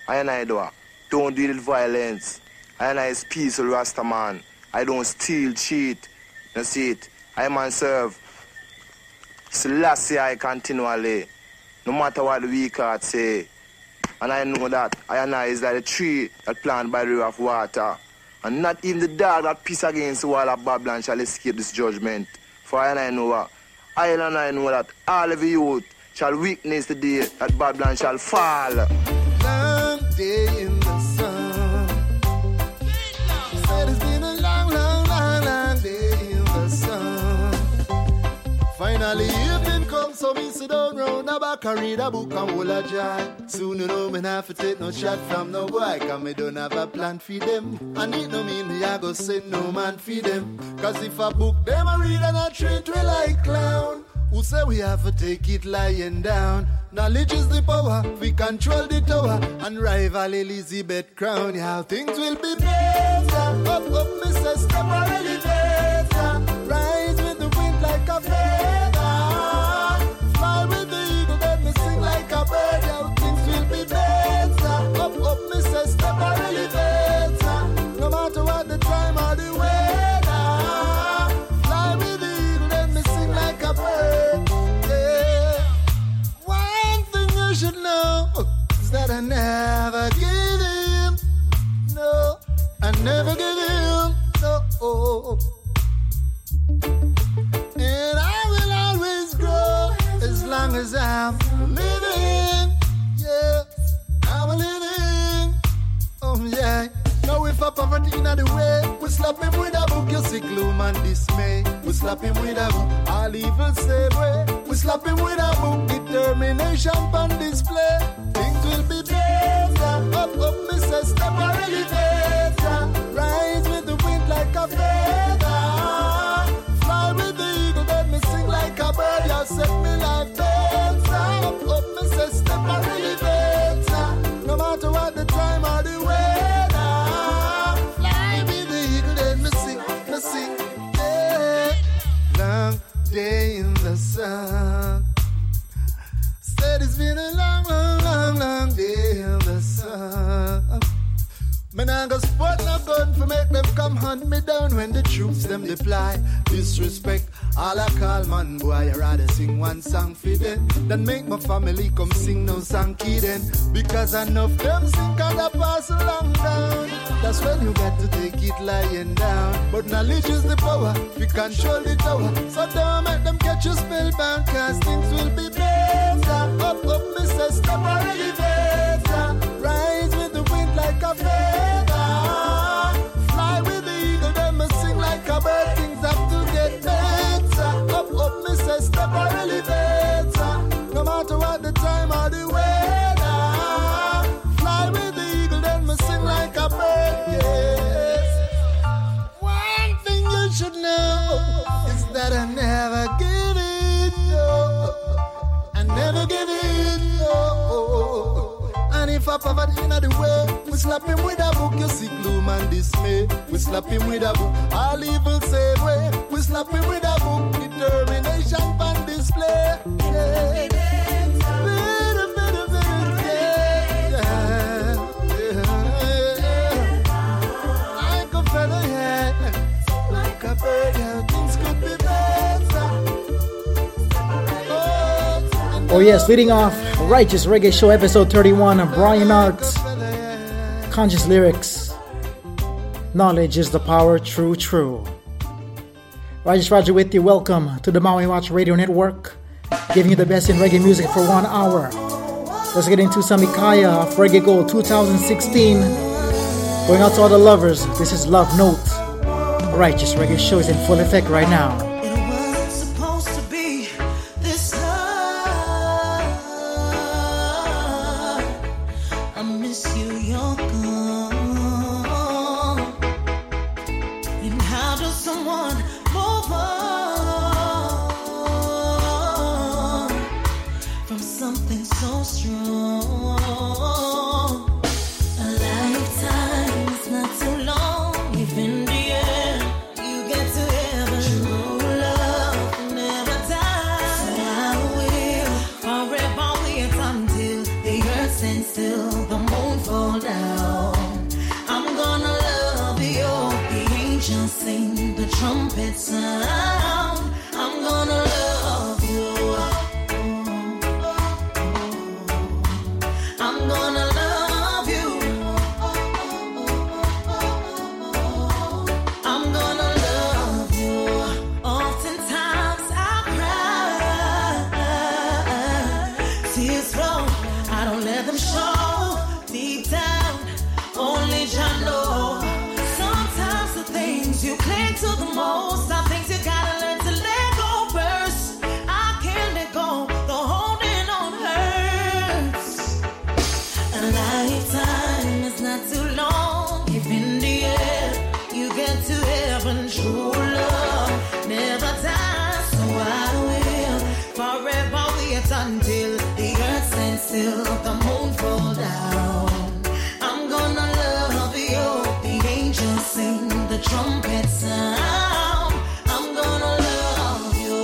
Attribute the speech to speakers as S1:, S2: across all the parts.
S1: I do. Don't deal with violence. I is peaceful Rasta man. I don't steal, cheat. You see it? I man serve Selassie I continually. No matter what the weak heart say. And I know that I is like a tree that planted by the river of water. And not even the dog that piss against the wall of Babylon shall escape this judgment. For I know what? I know that all of the youth shall witness the day that Babylon shall fall.
S2: Long day in the sun. Said it's been a long day in the sun. Finally evening comes, so me sit down round the back and read a book and hold a jar. Soon you know me not to take no shot from no boy, cause me don't have a plan for them. And it no mean me I go send no man for them. Cause if I book them I read and I treat we like clown. Who say we have to take it lying down? Knowledge is the power, we control the tower and rival Elizabeth crown. Yeah, things will be better. Up, Mr. Step or elevator. Rise with the wind like a feather. Fly with the eagle, then me sing like a bird. Yeah, things will be better. Up, Mr. Step or elevator. No matter what the time or the weather. Fly with the eagle, then me sing like a bird. Should know is that I never give in. No, I never give in. No, and I will always grow as long as I'm living. Yeah, I'm living. Oh yeah. Now if a poverty in the way, we slap him with a book, you see gloom and dismay. We slap him with a book, all evil say way. We slap him with a book, determination on display. Things will be better. Up, Mr. Step or elevator. Rise with the wind like a feather. Fly with the eagle, then me sing like a bird. You set me like better. Up, Mr. Step or elevator. No matter what the time or the weather. Long day in the sun. Said it's been a long day in the sun. Man, I go spot no gun for make them come hunt me down when the troops them deploy. Disrespect, all I call man boy. I rather sing one song for them than make my family come sing no song then. Because enough them sing and I pass along down. That's when you got to take it lying down. But knowledge is the power, we control the tower. So don't make them catch you spellbound, cause things will be better. Up, Mr. Step or elevator. Rise with the wind like a feather. Fly with the eagle, then me sing like a bird. Things have to get better. Up, Mr. Step or elevator. No matter what the time or the weather. Fly with the eagle, then me sing like a bird. Yes. One thing you should know is that I never give in. No. I never give in. No. And if a poverty in the way, we slap him with a book, you see gloom and dismay. We slap him with a book, all evil same way. We slap him with a book, determination on display. Yeah. Like a feather, yeah. Like a bird, yeah. Things could be better.
S3: Oh yes, leading off Righteous Reggae Show episode 31 of Brian Art. Conscious lyrics. Knowledge is the power, true. Righteous Roger with you. Welcome to the Maui Watch Radio Network, giving you the best in reggae music for 1 hour. Let's get into some Ikaya of Reggae Gold 2016. Going out to all the lovers, this is Love Note. Righteous Reggae Show is in full effect right now.
S4: Not too long, if in the end you get to heaven, true trumpet sound. I'm gonna love you. I'm gonna love you. I'm gonna love you. Oftentimes I cry, tears flow. I don't let them show. Deep down, only Jah know. Sometimes the things you cling to the most are things you gotta learn to let go first. I can't let go. The holding on hurts. A lifetime is not too long. If in the end you get to heaven, true love never dies. So I will forever wait until the earth stands still, the moon fall down. I'm gonna love you. The angels sing, the trumpet sound. I'm gonna love you.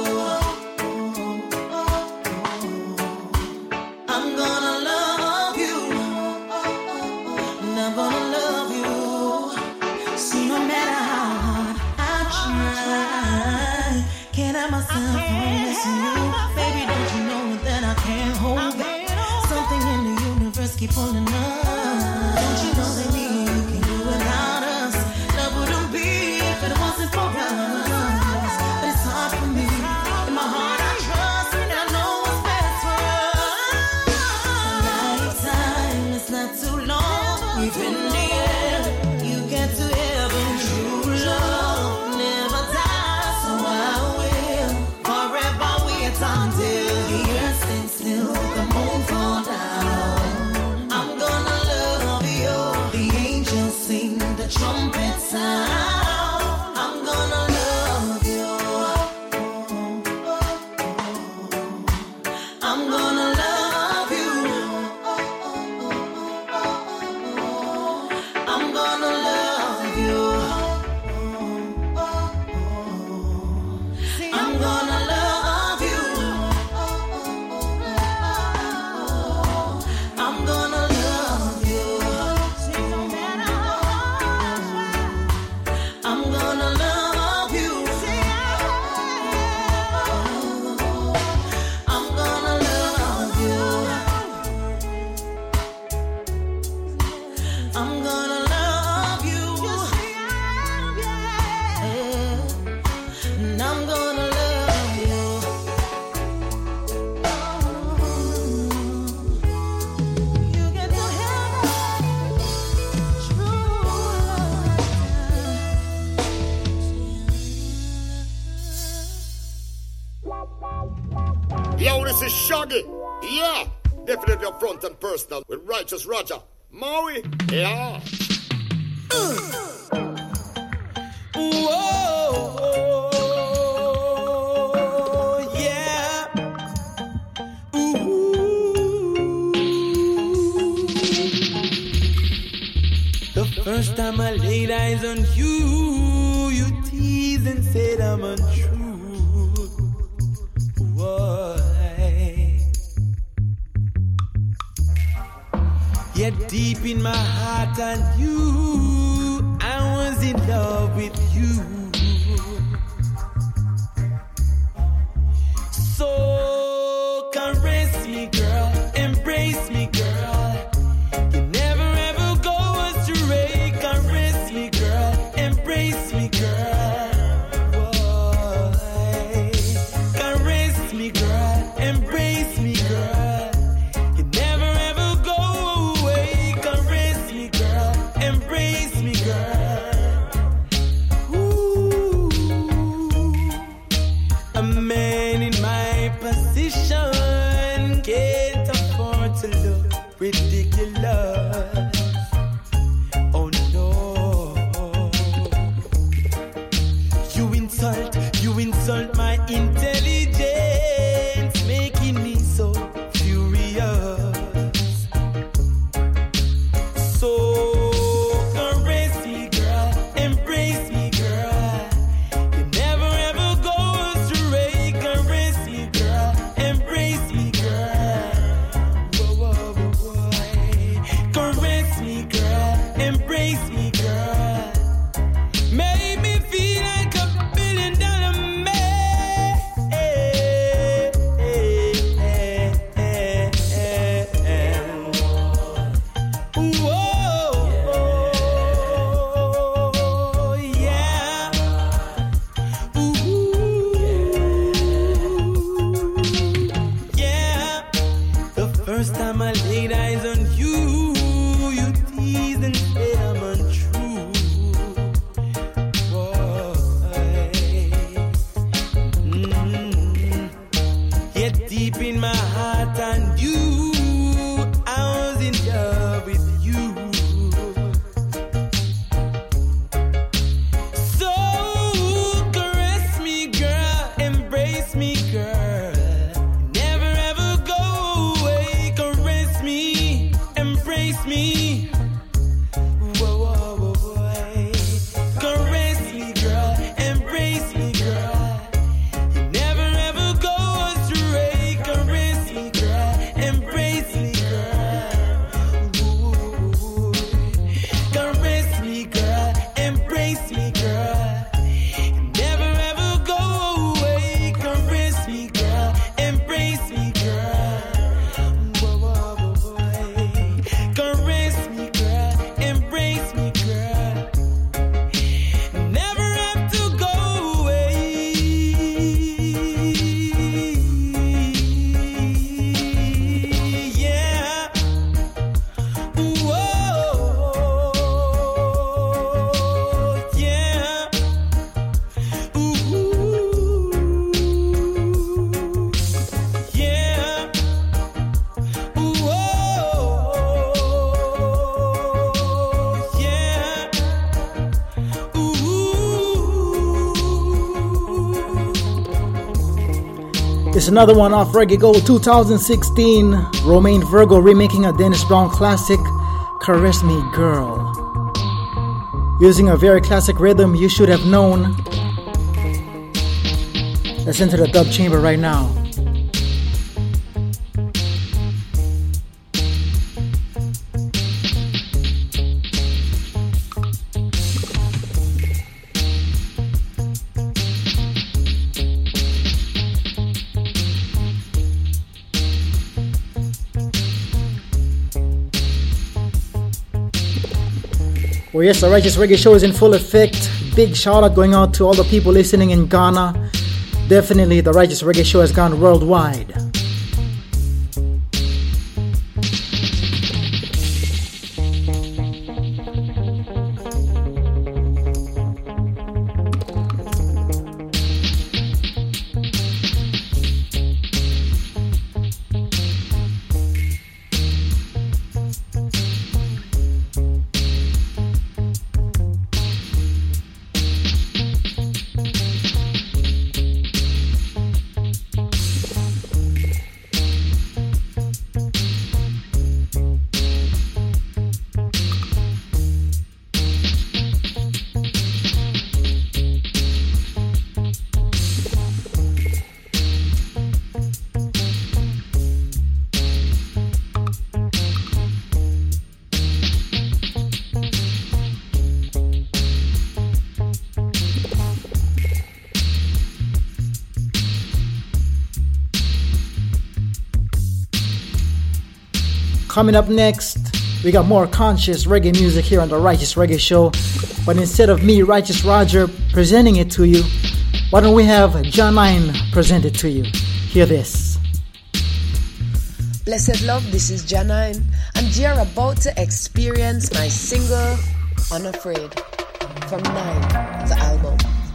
S4: I'm gonna love you. And I'm gonna love you. See, no matter how hard I try, can't have myself from missing you. Baby, don't you know that I can't hold back? Something in the universe keep pulling up. Don't you know that me and you can do without us? Love wouldn't be if it wasn't for us. But it's hard for me. In my heart I trust and I know what's best for us. A lifetime is not too long. If in the end you get to heaven, true love never dies. So I will forever wait until the earth stands still, the moon fall down. I'm gonna love you. The angels sing, the trumpet sound. I'm gonna love you. I'm gonna love you. I'm gonna love you. I'm gonna love you. I'm gonna love you. I'm gonna love you. I'm gonna love you. I'm gonna love you. And I'm gonna love you. You get to heaven, true love.
S5: Yo, this is Shaggy. Yeah, definitely up front and personal with Righteous Roger. Maui, yeah.
S6: Whoa, yeah. The first time I laid eyes on you, you teased and said I'm untrue. Why? Yet deep in my heart I knew I was in love with you. So caress me, girl, embrace me, girl. You never ever go astray. Caress me, girl, embrace me, girl. Why? Caress me, girl, embrace me, girl. You never ever go away. Caress me, girl, embrace me, girl. Ooh. A man in my position can't afford to look ridiculous. Oh no. You insult my intelligence, making me so furious. So caress me, girl, embrace me, girl. You never ever go astray. Caress me, girl, embrace me, girl. Whoa, whoa, whoa, whoa. Caress me, girl, embrace me, girl. Make me feel like a
S3: another one off Reggae Gold 2016. Romain Virgo remaking a Dennis Brown classic, Caress Me Girl. Using a very classic rhythm you should have known. Let's enter the dub chamber right now. Oh yes, the Righteous Reggae Show is in full effect. Big shout out going out to all the people listening in Ghana. Definitely the Righteous Reggae Show has gone worldwide. Coming up next, we got more conscious reggae music here on the Righteous Reggae Show. But instead of me, Righteous Roger, presenting it to you, why don't we have Janine present it to you? Hear this.
S7: Blessed love, this is Janine, and you're about to experience my single, Unafraid, from 9, the album.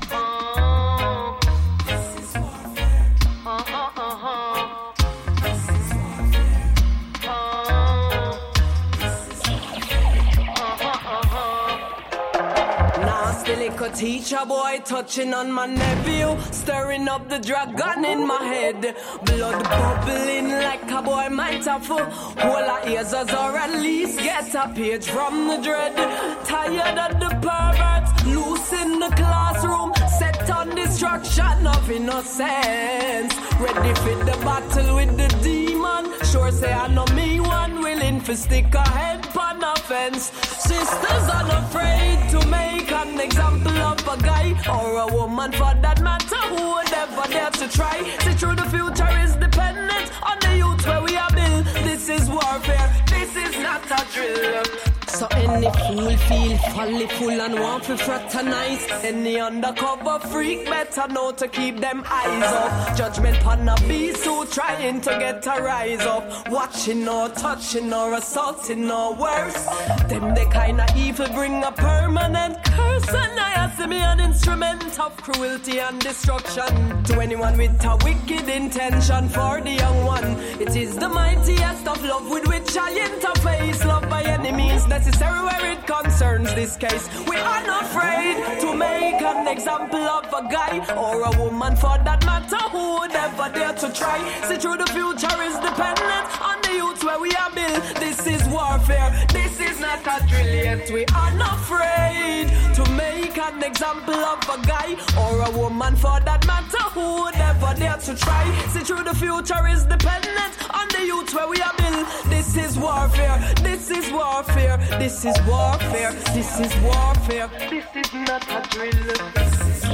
S6: Teacher boy touching on my nephew, stirring up the dragon in my head. Blood bubbling like a boy might have full. All our ears as or at least get a page from the dread. Tired of the perverts, loose in the classroom, set on destruction of innocence. Ready for the battle with the demon. Sure say I know me one willing for stick a head on a fence. Sisters unafraid to make an example of a guy or a woman for that matter who would ever dare to try. See through the future is dependent on the youth where we are built. This is warfare, this is not a drill. So any fool feel folly full and want to fraternize. Any undercover freak better know to keep them eyes off. Judgment on a beast who trying to get a rise up. Watching or touching or assaulting or worse. Them the kind of evil bring a permanent curse. And I see me an instrument of cruelty and destruction. To anyone with a wicked intention for the young one. It is the mightiest of love with which I interface. Love by any means necessary where it concerns this case. We are not afraid to make an example of a guy or a woman for that matter who would ever dare to try. See through the future is dependent on the youth where we are built. This is warfare, this is not a drill yet. We are not afraid to make an example of a guy or a woman for that matter who would ever dare to try. See through the future is dependent on the youth where we are built. This is warfare, this is warfare, this is warfare, this is warfare. This is not a drill. This is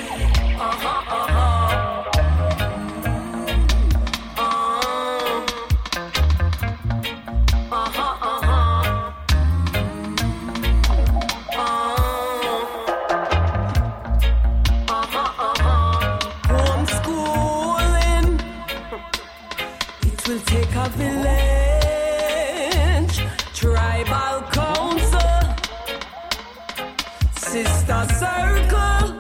S6: warfare. Homeschooling, it will take a village, tribal council, sister circle,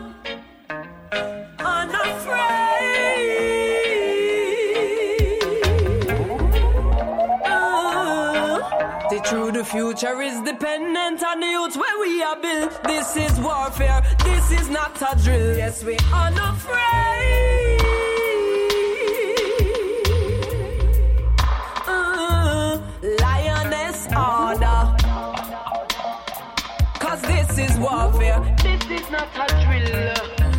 S6: unafraid. The true the future is dependent on the youth where we are built. This is warfare, this is not a drill. Yes, we unafraid. is warfare.
S4: This is not a drill.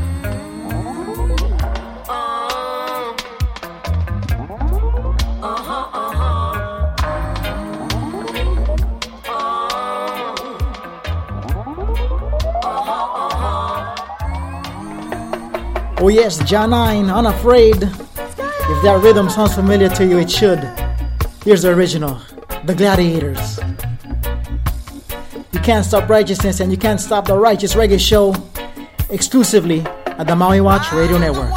S3: Oh yes, John 9, Unafraid. If that rhythm sounds familiar to you, it should. Here's the original, The Gladiators. You can't stop righteousness and you can't stop the Righteous Reggae Show exclusively at the Maui Watch Radio Network.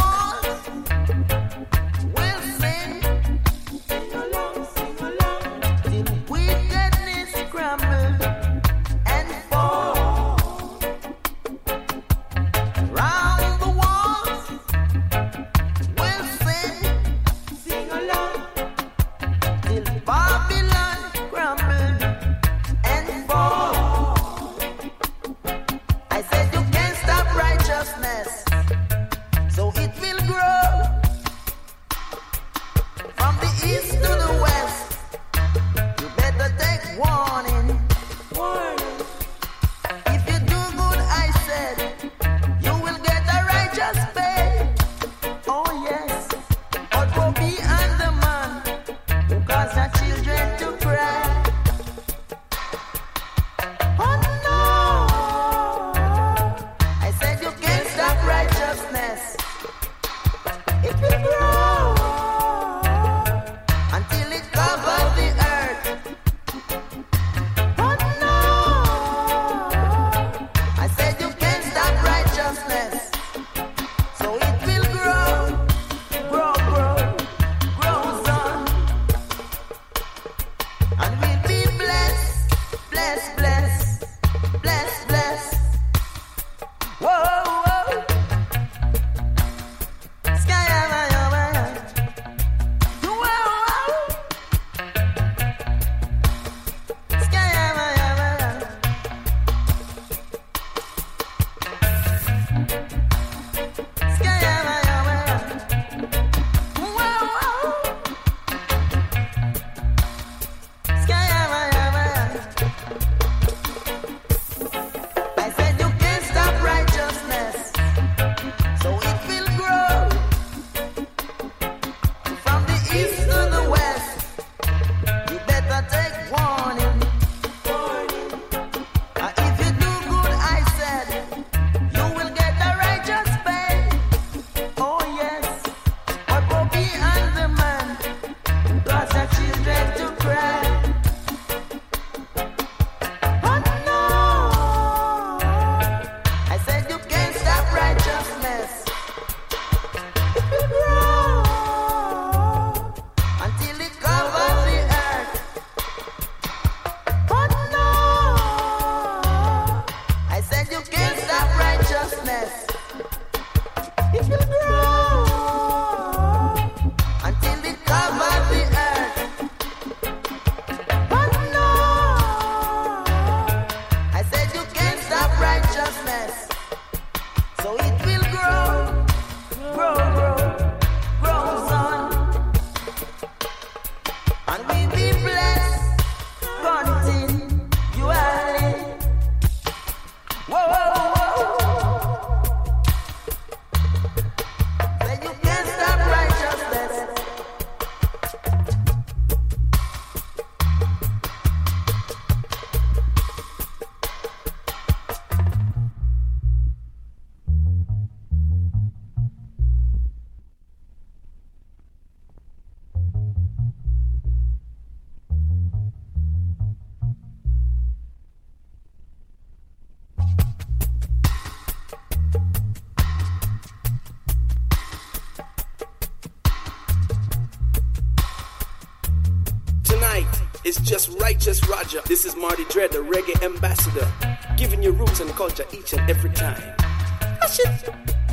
S6: It's just Righteous Roger. This is Marty Dread, the reggae ambassador, giving you roots and culture each and every time. That's it.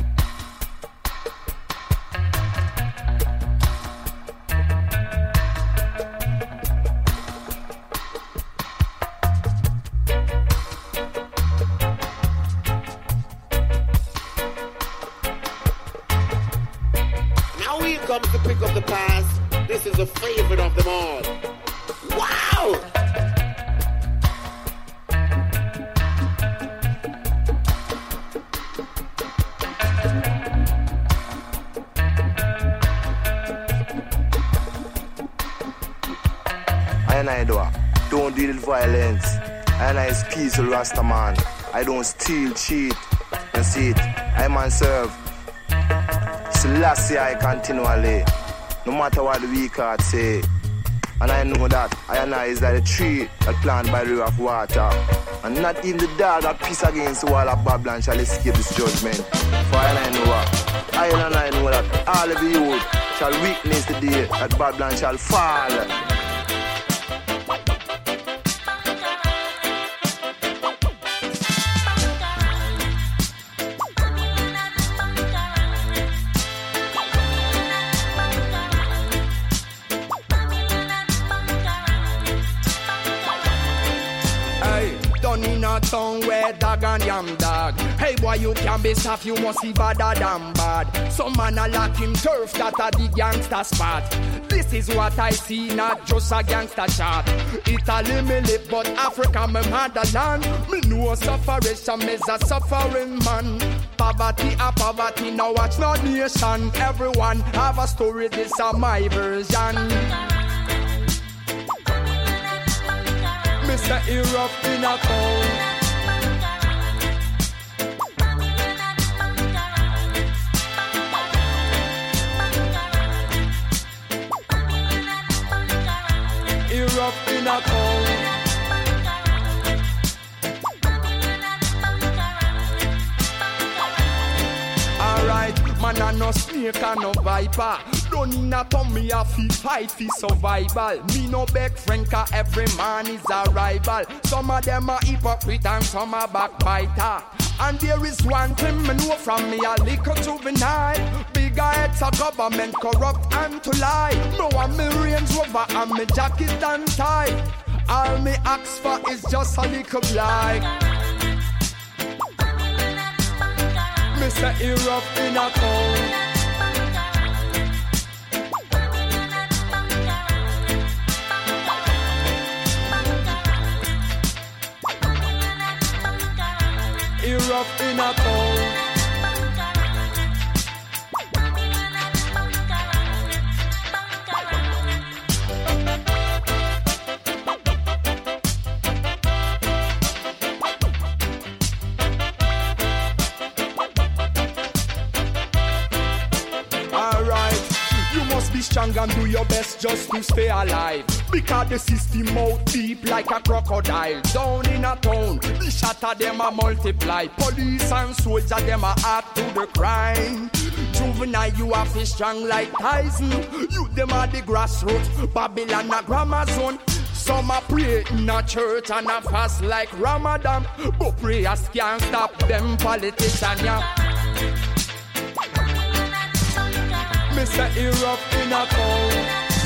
S5: Now here comes to pick up the past. This is a favorite of them all. Wow!
S1: do. Don't deal with violence. And I is peaceful Rasta man. I don't steal, cheat. You see it. I man serve. Selassie I continually. No matter what the weak heart say. And I know that I is like a tree that planted by the river of water. And not even the dog that peace against the wall of Babylon shall escape this judgment. For I know what? I know that all of the youth shall witness the day that Babylon shall fall.
S8: In a town where dog and yam dog. Hey boy, you can be soft, you must be badder than bad. Some man a lock him turf, that a the gangster spot. This is what I see, not just a gangster shot. Italy me live, but Africa me motherland. Me know sufferation is a suffering man. Poverty a poverty, now watch no nation. Everyone have a story, this is my version. Mr. Erupt in a town. Erupt in a town. Alright, man a no snake and no viper. Don't in a tummy a fit fight for survival. Me no beg friend cause every man is a rival. Some of them are hypocrite and some are backbiter. And there is one thing me know from me a little juvenile. Bigger heads a government corrupt and to lie. No one me Range Rover and me jacket and tie. All me ask for is just a little blind. Mr. Erupt in a town. Erupt in a town. Strong and do your best just to stay alive. Because the system out deep like a crocodile. Down in a town, the shot of them a multiply. Police and soldiers them a add to the crime. Juvenile you are fish strong like Tyson. You them are the grassroots, Babylon a grammar zone. Some a pray in a church and a fast like Ramadan. But prayers can't stop them politicians, yeah. Mr. Erupt in a town.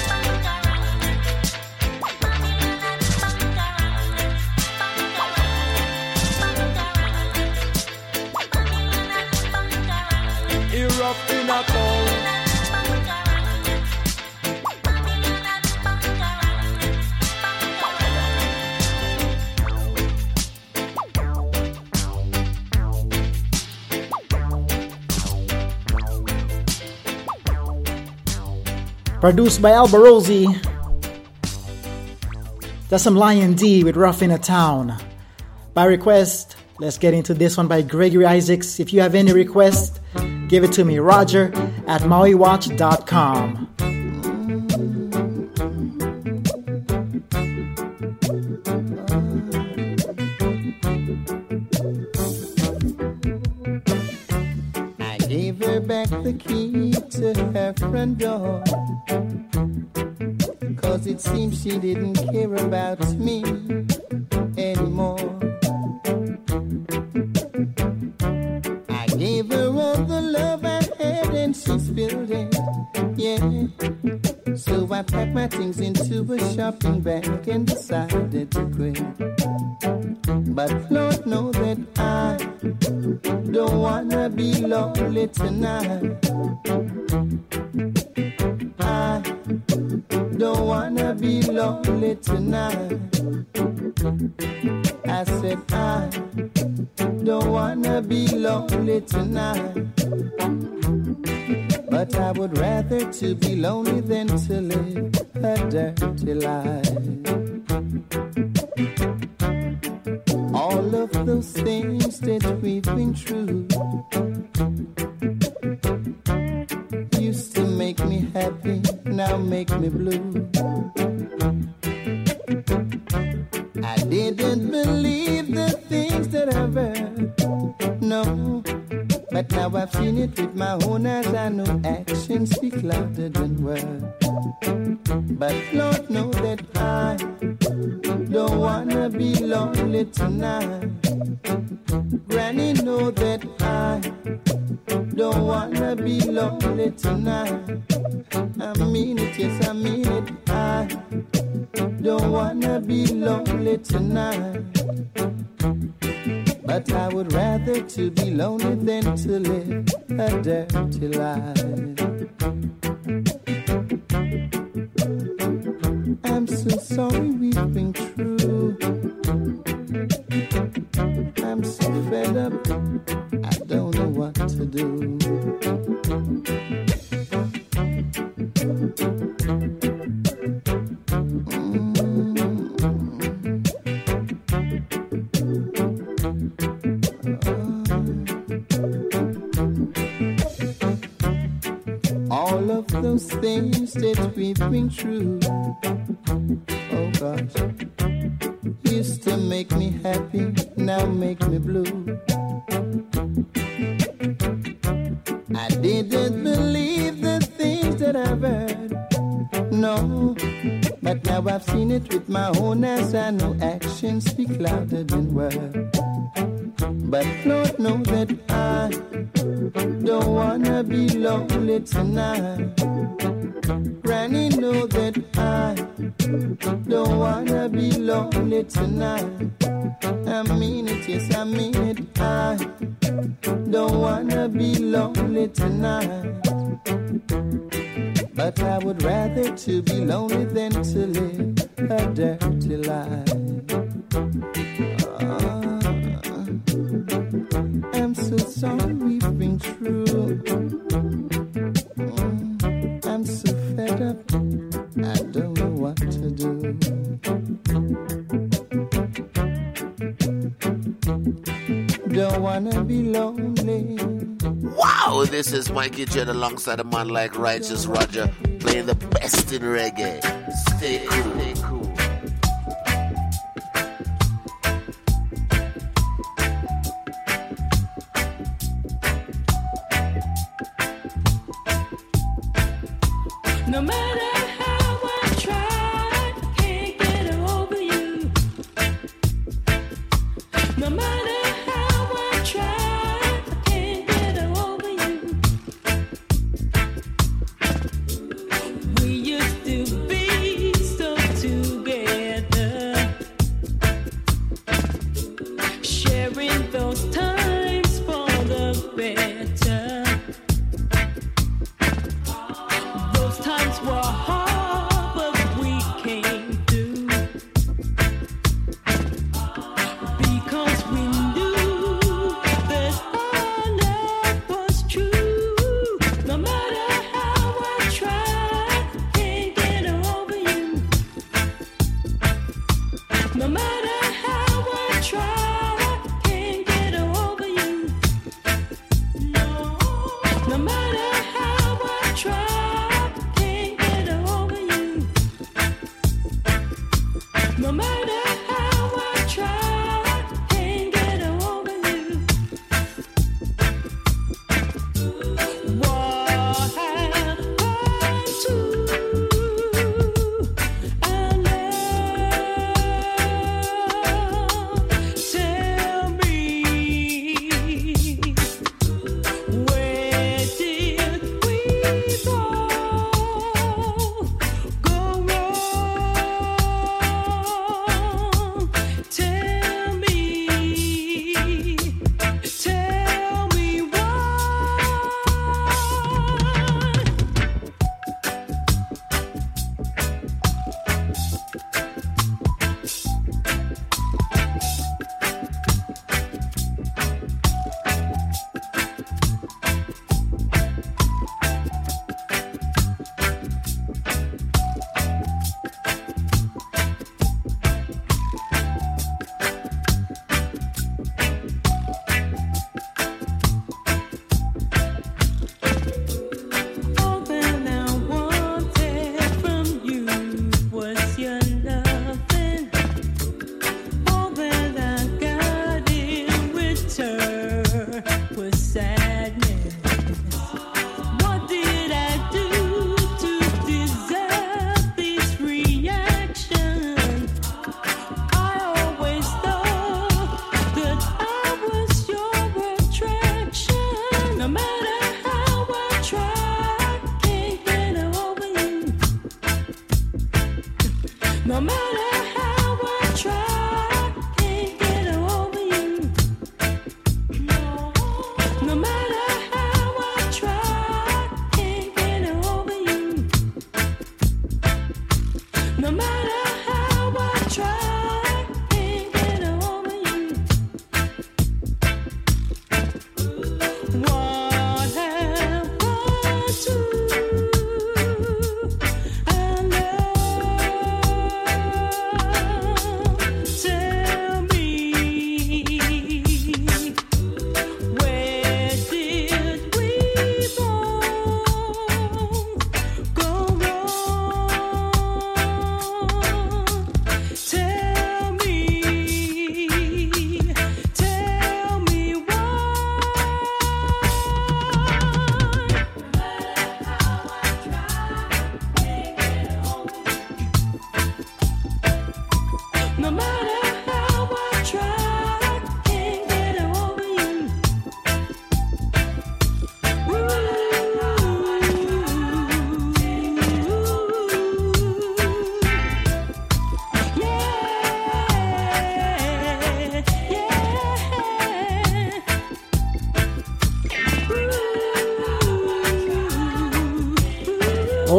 S8: Erupt in a town.
S3: Produced by Albarosi. That's some Lion D with Rough in a Town. By request, let's get into this one by Gregory Isaacs. If you have any request, give it to me, Roger at MauiWatch.com.
S2: I gave her back the key to her front door. Cause it seems she didn't care about me anymore. I gave her all the love I had and she spilled it, yeah. So I packed my things into a shopping bag and decided to quit. But Lord knows that I don't wanna be lonely tonight. I don't wanna be lonely tonight. I said I don't wanna be lonely tonight. But I would rather to be lonely than to live a dirty life. All of those things that we've been through used to make me happy, now make me blue. I didn't believe the things that I've heard, no. But now I've seen it with my own eyes. I know actions speak louder than words. But Lord knows that I don't wanna be lonely tonight. Granny know that I don't wanna be lonely tonight. I mean it, yes I mean it. I don't wanna be lonely tonight. But I would rather to be lonely than to live a dirty life. I'm so sorry we've been through. I'm so fed up, I don't know what to do. All of those things that we've been through, oh gosh, used to make me happy, now make me blue. I didn't believe the things that I've heard, no. But now I've seen it with my own eyes. I know actions speak louder than words. But Lord knows that I don't wanna be lonely tonight. Granny know that I don't wanna be lonely tonight. I mean it, yes I mean it. I don't wanna be lonely tonight. But I would rather to be lonely than to live a dirty life. I'm so sorry we've been through. I'm so fed up, I don't know what to do. Don't wanna be lonely.
S9: Wow, this is Mikey Jen alongside a man like Righteous Roger, playing the best in reggae. Stay cool. Stay cool.
S4: No matter how I try, I can't get over you. No matter how I try, I can't get over you. We used to be so together, sharing those times for the better. Those times were hard, but we came through because we knew that our love was true. No matter how I try, can't get over you. No matter how I try, can't get over you. No, no matter how I try. No matter how I try, can't get over you. What happened to our love?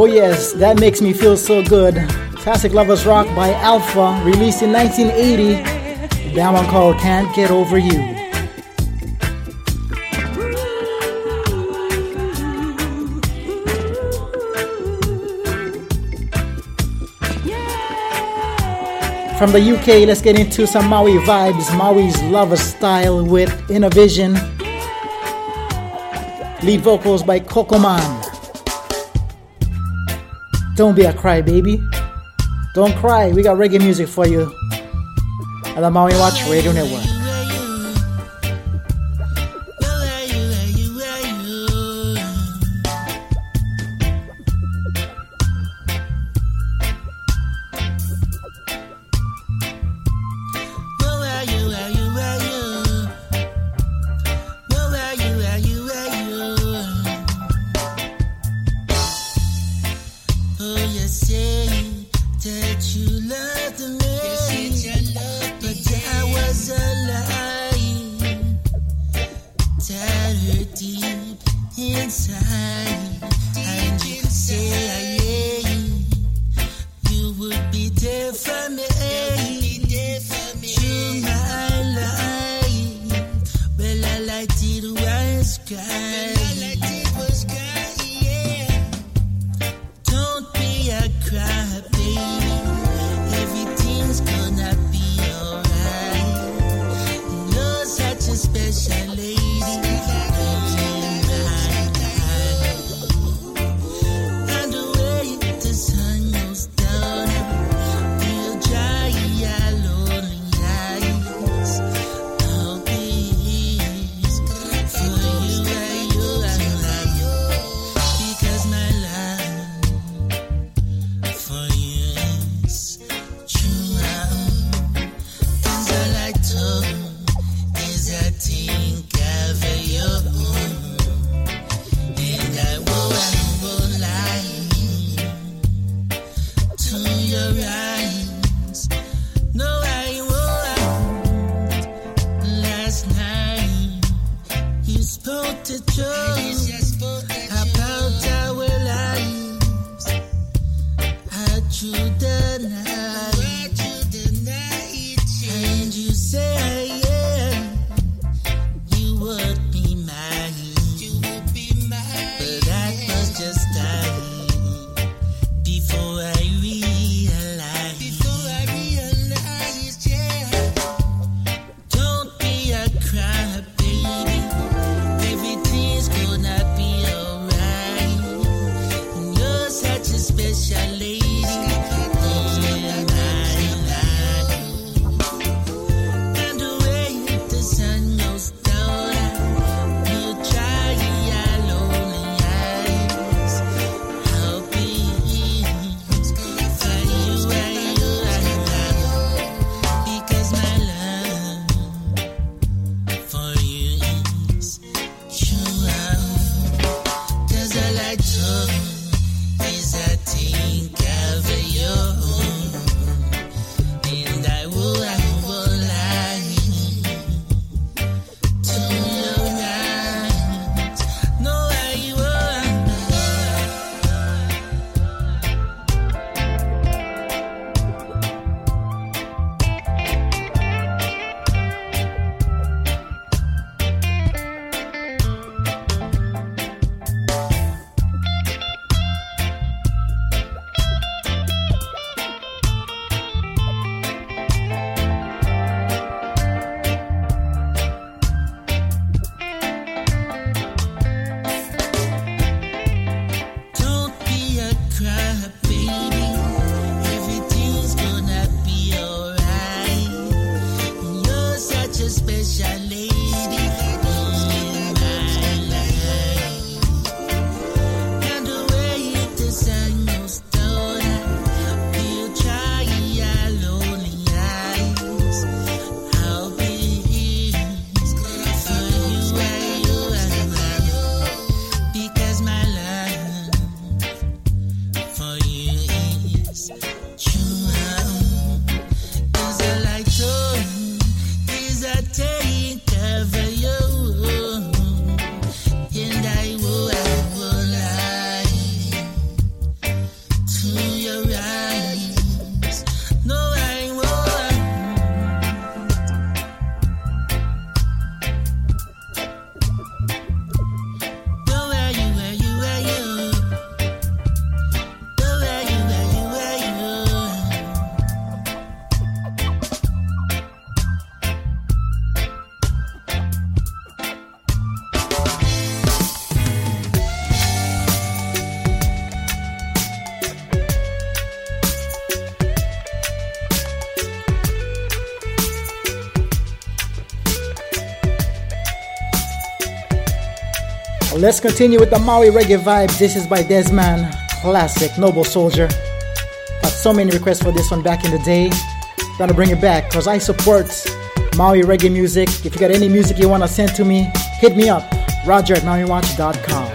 S3: Oh yes, that makes me feel so good. Classic Lovers Rock by Alpha, released in 1980. That one called Can't Get Over You. From the UK, let's get into some Maui vibes. Maui's Lover Style with Innovision. Lead vocals by Kokoman. Don't be a crybaby. Don't cry. We got reggae music for you at the Maui Watch Radio Network. Let's continue with the Maui reggae vibes. This is by Desman, classic, Noble Soldier. Got so many requests for this one back in the day. Gonna bring it back because I support Maui reggae music. If you got any music you want to send to me, hit me up. Roger at MauiWatch.com.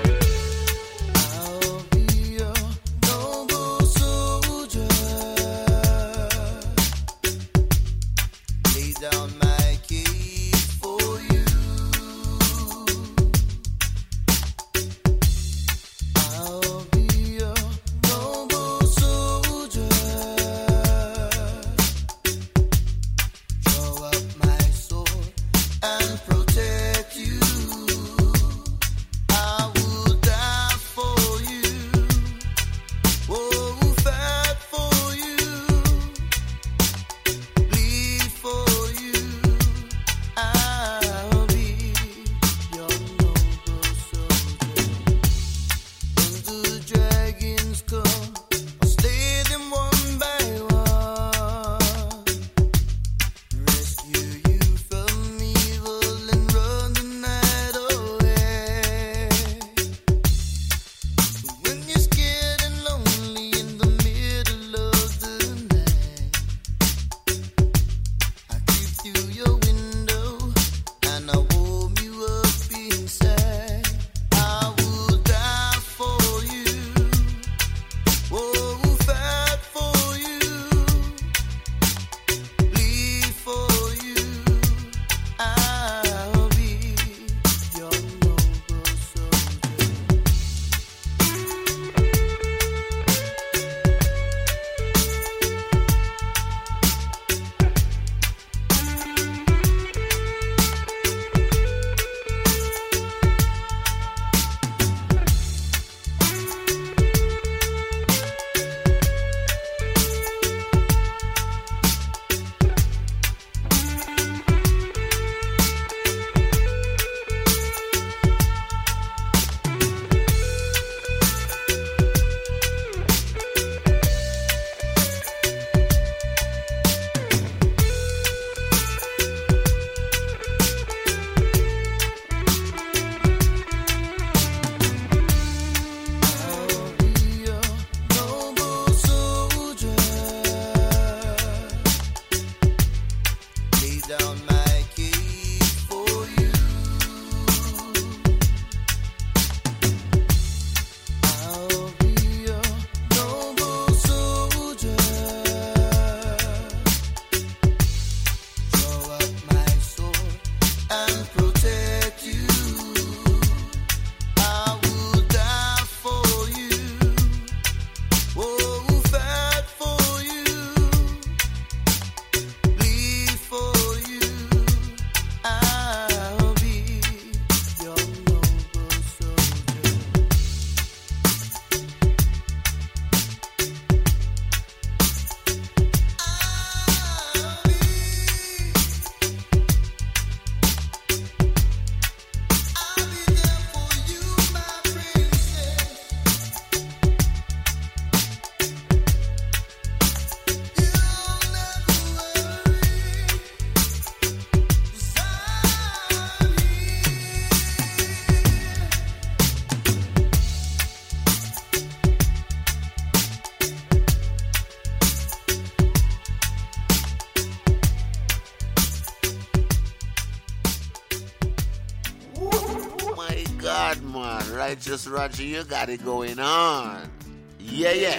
S9: God, man. Righteous Roger, you got it going on. Yeah, yeah.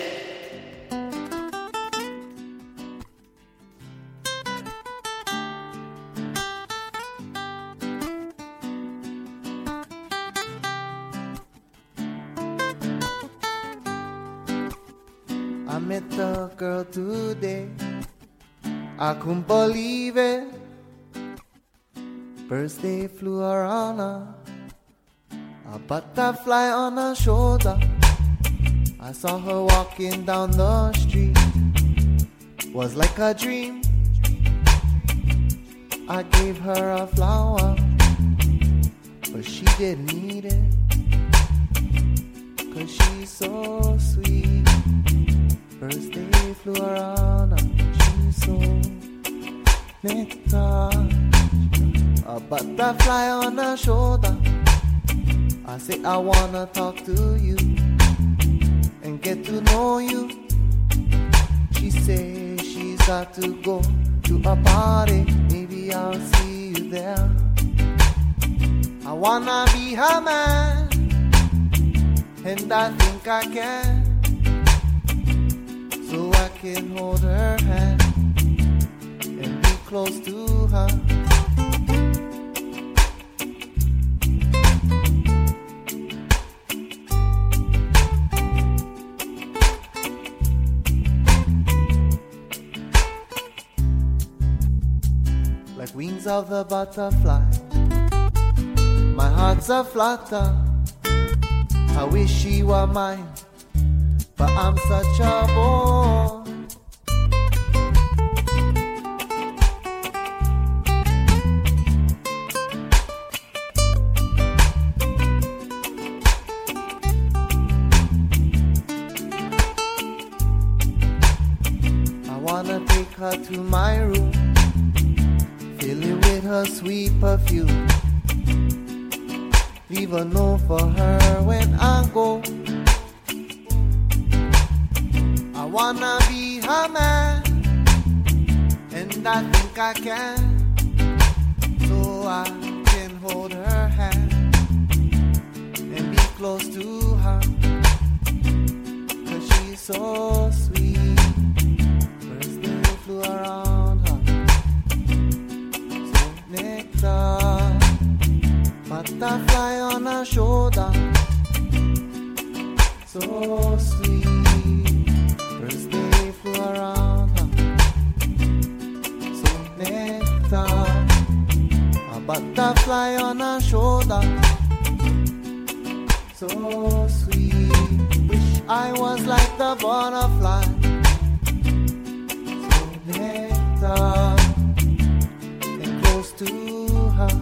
S2: I met a girl today, I couldn't believe it. Birthday flew around her, a butterfly on her shoulder. I saw her walking down the street, was like a dream. I gave her a flower, but she didn't need it, 'cause she's so sweet. Birthday flew around her, she's so nectar. A butterfly on her shoulder, I say I wanna talk to you and get to know you. She say she's got to go to a party, maybe I'll see you there. I wanna be her man, and I think I can, so I can hold her hand and be close to her. Like wings of the butterfly, my heart's a flutter. I wish she were mine, but I'm such a bore. I wanna take her to my room, fill it with her sweet perfume, leave a note for her when I go. I wanna be her man, and I think I can, so I can hold her hand and be close to her, 'cause she's so sweet. First day flew around her, so nectar, butterfly on her shoulder, so sweet. First day flew around her, so nectar, a butterfly on her shoulder, so sweet. Wish I was like the butterfly, so nectar, and close to her,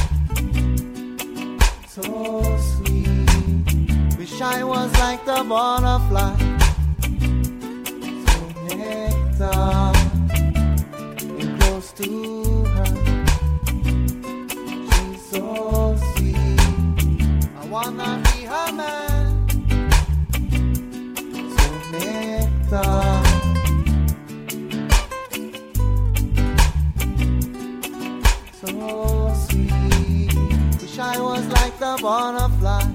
S2: so sweet. Wish I was like the butterfly, so nectar, and close to her. She's so sweet. I wanna be her man, so nectar, so sweet. Wish I was like the butterfly,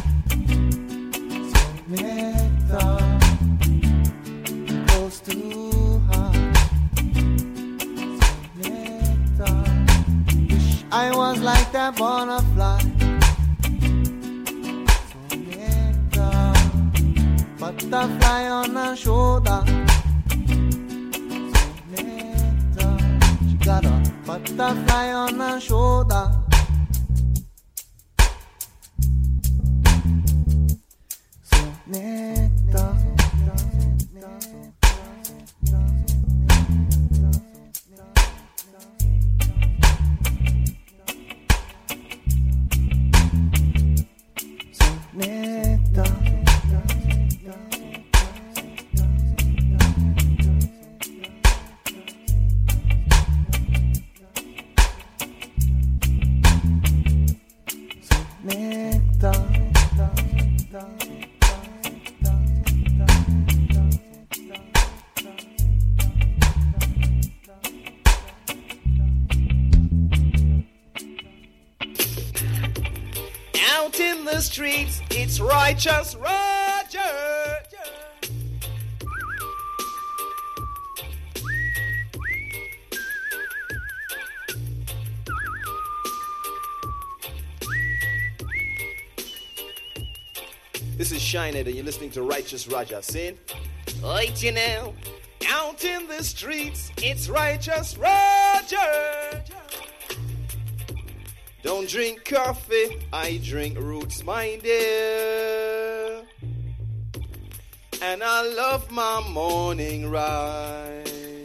S2: so nectar, close to her, so nectar. Wish I was like that butterfly, so nectar, butterfly on her shoulder, so nectar. She got a butterfly on her shoulder, nectar. So nectar. So nectar.
S10: Out in the streets, it's Righteous Roger. This is Shinehead, and you're listening to Righteous Roger. Saying, right you now, out in the streets, it's Righteous Roger. Don't drink coffee, I drink roots, my dear. And I love my morning ride.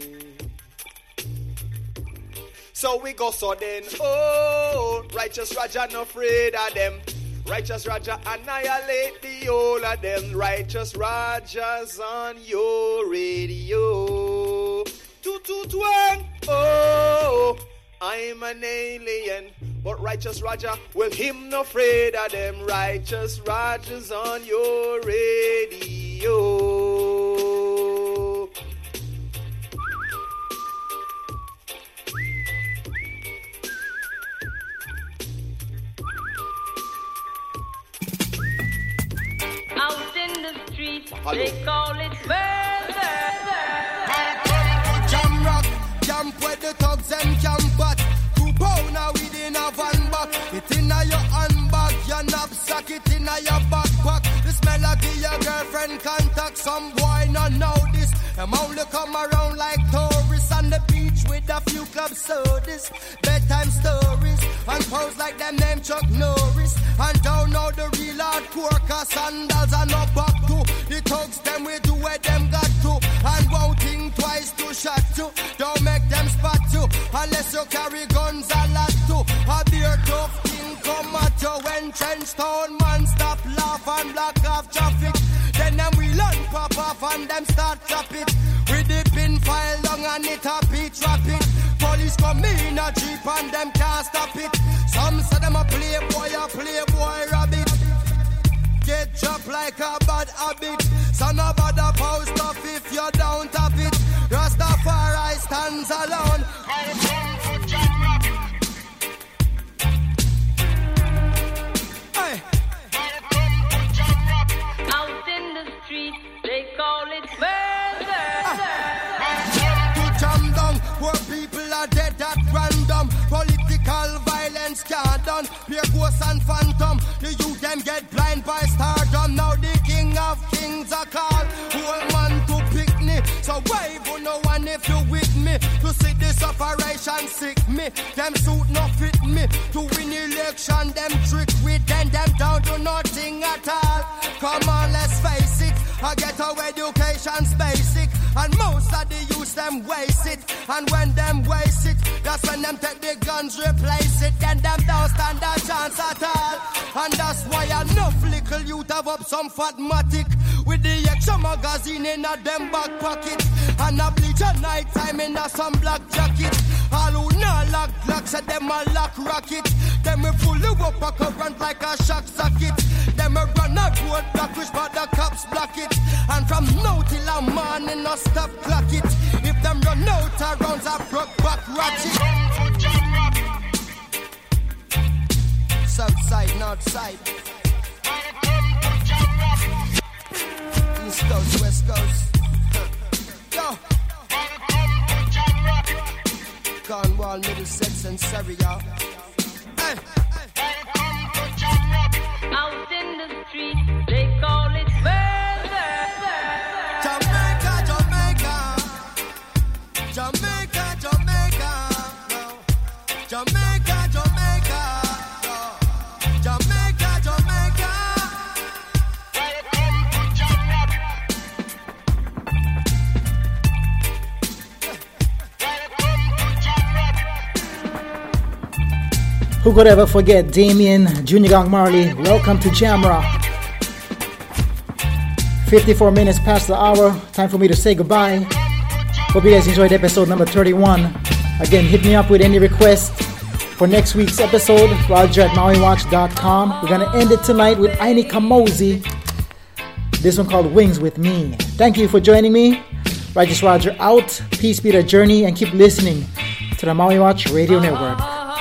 S10: So we go so then, oh, Righteous Roger no afraid of them. Righteous Roger annihilate the whole of them. Righteous Roger's on your radio. Toot toot one, oh, I'm an alien. But Righteous Roger, well, him no afraid of them. Righteous Roger's on your radio.
S11: Out in the street, they call it murder.
S8: Jam rock, camp where the thugs and camp at. 2 pound within a van back. It inna your handbag, your knapsack, it inna your backpack. The smell of your girlfriend contact. Some boy not know this. Them only come around like tourists on the beach with a few club sodas, bedtime stories, and pose like them name Chuck Norris. And don't know the real hardcore, cause sandals are no back to. The thugs them we do where them got to. And won't think twice to shot to. Don't make them spot you, unless you carry guns a lot to. A beer tough thing come at you when trench town man stop laugh and block off traffic. Then them we learn pop off and them start trap it. With the pin file long and it a beat rapid. Police come in a jeep and them can't stop it. Some say them a playboy rabbit. Get chopped like a bad habit. So no bother post up if you don't tap it. Rastafari stands alone. Hey.
S11: Out in the street, they call it murder.
S8: To jam down, poor people are dead at random. Political violence can't done. Pure ghosts and phantom. The youth them get blind by stardom. Now the king of kings are called. Whole man to pick me. So wave on no one if you with me. To see this operation sick me. Them suit no fit me. To win election, them trick with them down to nothing at all. Come on, let's face it. I get our education's basic. And most of the youth them waste it. And when them waste it, that's when them take the guns, replace it. Then them don't stand a chance at all. And that's why enough little youth have up some fatmatic. With the extra magazine in a them back pocket. And a bleach at night time in a some black jacket. All who not lock blocks at them a lock rocket. Them we fully up a current like a shock socket. Them we run a road block which but the cops block it. And from now till a morning no stop clock it. If them run out of rounds a broke back ratchet. South side, north side. East coast, west coast. Yo. Cornwall, Middlesex and Surrey, y'all. Hey.
S11: Out in the street, they call it murder.
S8: Jamaica, Jamaica. Jamaica, Jamaica. No. Jamaica, Jamaica. No. Jamaica, Jamaica.
S3: Who could ever forget Damien, Junior Gong Marley? Welcome to Jamrock. 54 minutes past the hour. Time for me to say goodbye. Hope you guys enjoyed episode number 31. Again, hit me up with any requests for next week's episode. Roger@MauiWatch.com. We're going to end it tonight with Aini Kamosi. This one called Wings With Me. Thank you for joining me. Righteous Roger out. Peace be the journey and keep listening to the Maui Watch Radio Network.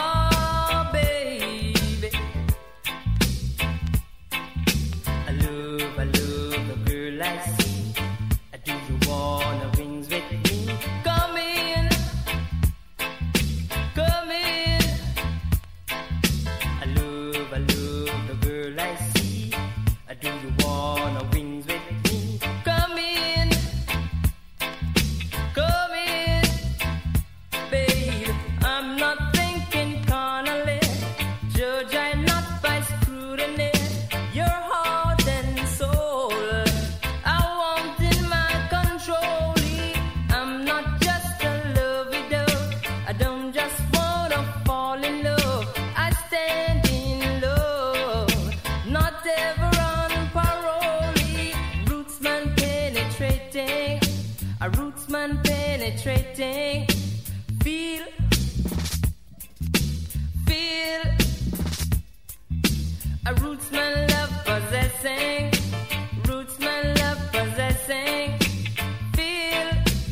S11: A rootsman penetrating. Feel A rootsman love possessing. Rootsman love possessing. Feel,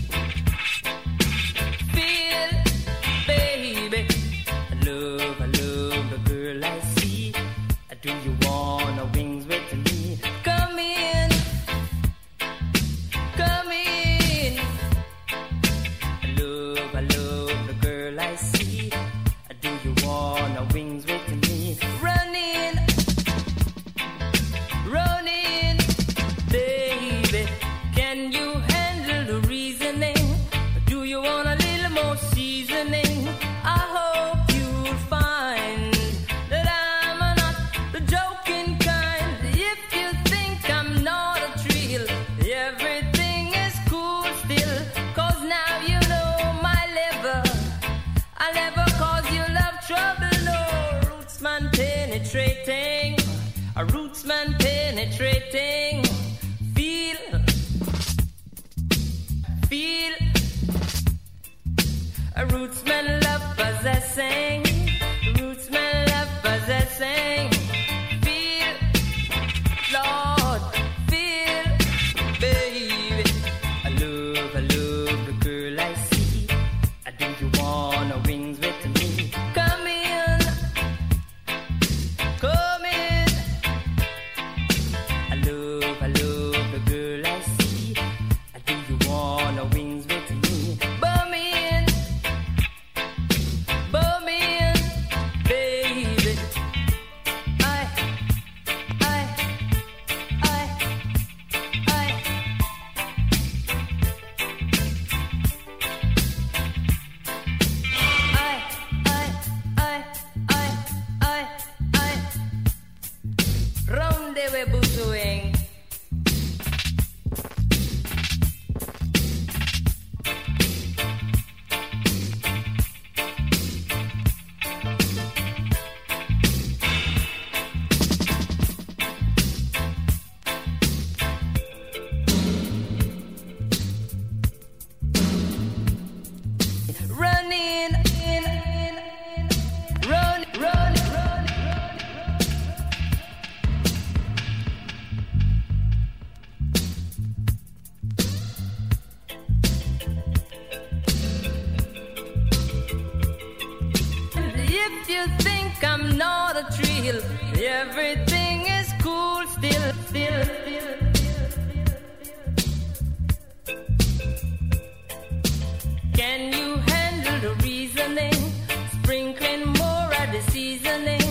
S11: baby. I love the girl I see. Do you wanna wings with me? Come in. I love the girl I see. Do you wanna wings with me? Run in, baby. Can you handle the reasoning? Do you want a little more seasoning? I hope you'll find that I'm not the joking kind. If you think I'm not a thrill, everything is cool still. 'Cause now you know my level. I'll never cause you love trouble, no. Rootsman penetrating, a rootsman penetrating. Feel, a rootsman love possessing. Rootsman love possessing. Feel, Lord, feel, baby. I love the girl I see. Do you wanna wings with me? Come in. I love the girl I see. Do you wanna wings with me? Bum in, baby. I. Round the way booing. If you think I'm not a thrill, everything is cool still. Can you handle the reasoning? Sprinkling more of the seasoning.